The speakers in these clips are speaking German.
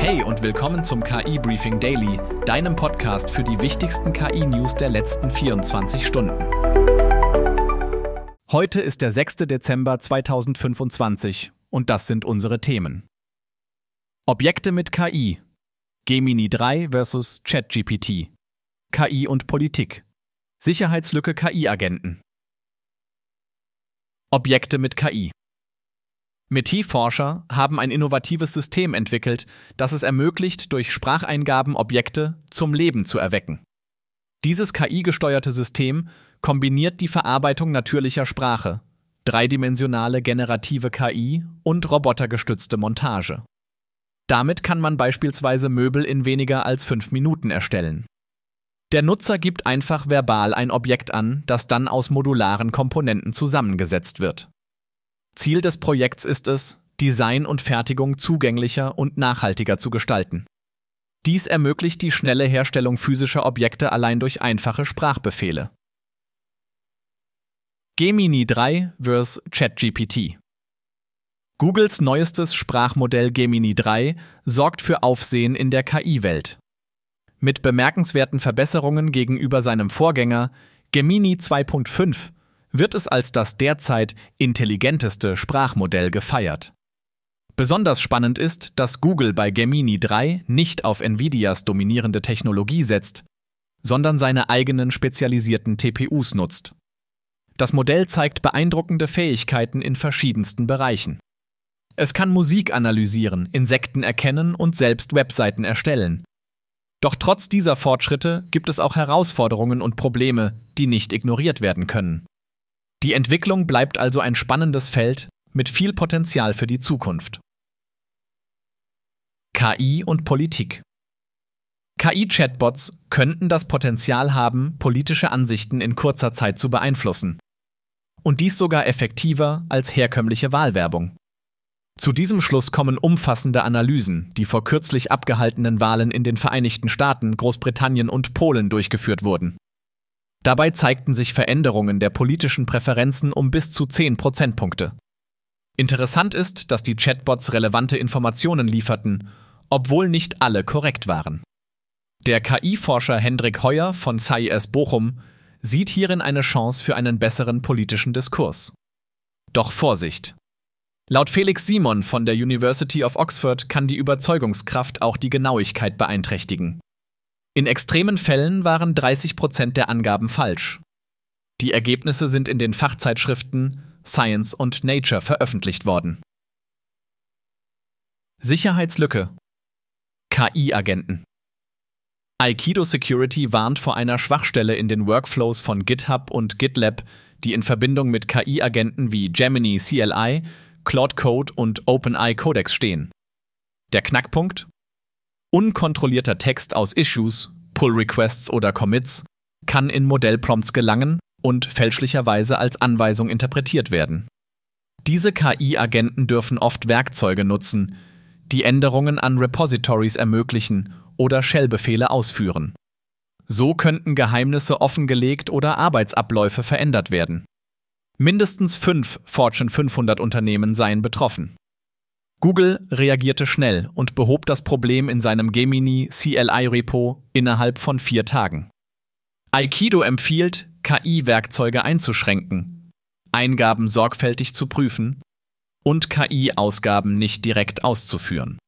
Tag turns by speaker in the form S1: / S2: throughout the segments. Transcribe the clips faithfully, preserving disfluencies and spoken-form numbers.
S1: Hey und willkommen zum K I-Briefing Daily, deinem Podcast für die wichtigsten K I-News der letzten vierundzwanzig Stunden. Heute ist der sechster Dezember zweitausendfünfundzwanzig und das sind unsere Themen. Objekte mit K I, Gemini drei versus ChatGPT, K I und Politik, Sicherheitslücke K I-Agenten. Objekte mit K I. Meti-Forscher haben ein innovatives System entwickelt, das es ermöglicht, durch Spracheingaben Objekte zum Leben zu erwecken. Dieses K I-gesteuerte System kombiniert die Verarbeitung natürlicher Sprache, dreidimensionale generative K I und robotergestützte Montage. Damit kann man beispielsweise Möbel in weniger als fünf Minuten erstellen. Der Nutzer gibt einfach verbal ein Objekt an, das dann aus modularen Komponenten zusammengesetzt wird. Ziel des Projekts ist es, Design und Fertigung zugänglicher und nachhaltiger zu gestalten. Dies ermöglicht die schnelle Herstellung physischer Objekte allein durch einfache Sprachbefehle. Gemini drei versus ChatGPT. Googles neuestes Sprachmodell Gemini drei sorgt für Aufsehen in der K I-Welt. Mit bemerkenswerten Verbesserungen gegenüber seinem Vorgänger Gemini zwei Punkt fünf wird es als das derzeit intelligenteste Sprachmodell gefeiert. Besonders spannend ist, dass Google bei Gemini drei nicht auf Nvidias dominierende Technologie setzt, sondern seine eigenen spezialisierten T P Us nutzt. Das Modell zeigt beeindruckende Fähigkeiten in verschiedensten Bereichen. Es kann Musik analysieren, Insekten erkennen und selbst Webseiten erstellen. Doch trotz dieser Fortschritte gibt es auch Herausforderungen und Probleme, die nicht ignoriert werden können. Die Entwicklung bleibt also ein spannendes Feld mit viel Potenzial für die Zukunft. K I und Politik. K I-Chatbots könnten das Potenzial haben, politische Ansichten in kurzer Zeit zu beeinflussen. Und dies sogar effektiver als herkömmliche Wahlwerbung. Zu diesem Schluss kommen umfassende Analysen, die vor kürzlich abgehaltenen Wahlen in den Vereinigten Staaten, Großbritannien und Polen durchgeführt wurden. Dabei zeigten sich Veränderungen der politischen Präferenzen um bis zu zehn Prozentpunkte. Interessant ist, dass die Chatbots relevante Informationen lieferten, obwohl nicht alle korrekt waren. Der K I-Forscher Hendrik Heuer von S A I S Bochum sieht hierin eine Chance für einen besseren politischen Diskurs. Doch Vorsicht! Laut Felix Simon von der University of Oxford kann die Überzeugungskraft auch die Genauigkeit beeinträchtigen. In extremen Fällen waren dreißig Prozent der Angaben falsch. Die Ergebnisse sind in den Fachzeitschriften Science und Nature veröffentlicht worden. Sicherheitslücke. K I-Agenten. Aikido Security warnt vor einer Schwachstelle in den Workflows von GitHub und GitLab, die in Verbindung mit K I-Agenten wie Gemini C L I, Claude Code und OpenAI Codex stehen. Der Knackpunkt? Unkontrollierter Text aus Issues, Pull-Requests oder Commits kann in Modellprompts gelangen und fälschlicherweise als Anweisung interpretiert werden. Diese K I-Agenten dürfen oft Werkzeuge nutzen, die Änderungen an Repositories ermöglichen oder Shell-Befehle ausführen. So könnten Geheimnisse offengelegt oder Arbeitsabläufe verändert werden. Mindestens fünf Fortune fünfhundert Unternehmen seien betroffen. Google reagierte schnell und behob das Problem in seinem Gemini C L I-Repo innerhalb von vier Tagen. Aikido empfiehlt, K I-Werkzeuge einzuschränken, Eingaben sorgfältig zu prüfen und K I-Ausgaben nicht direkt auszuführen.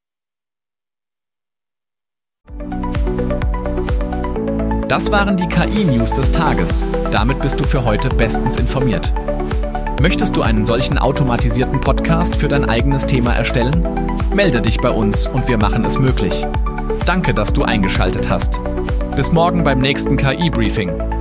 S1: Das waren die K I-News des Tages. Damit bist du für heute bestens informiert. Möchtest du einen solchen automatisierten Podcast für dein eigenes Thema erstellen? Melde dich bei uns und wir machen es möglich. Danke, dass du eingeschaltet hast. Bis morgen beim nächsten K I-Briefing.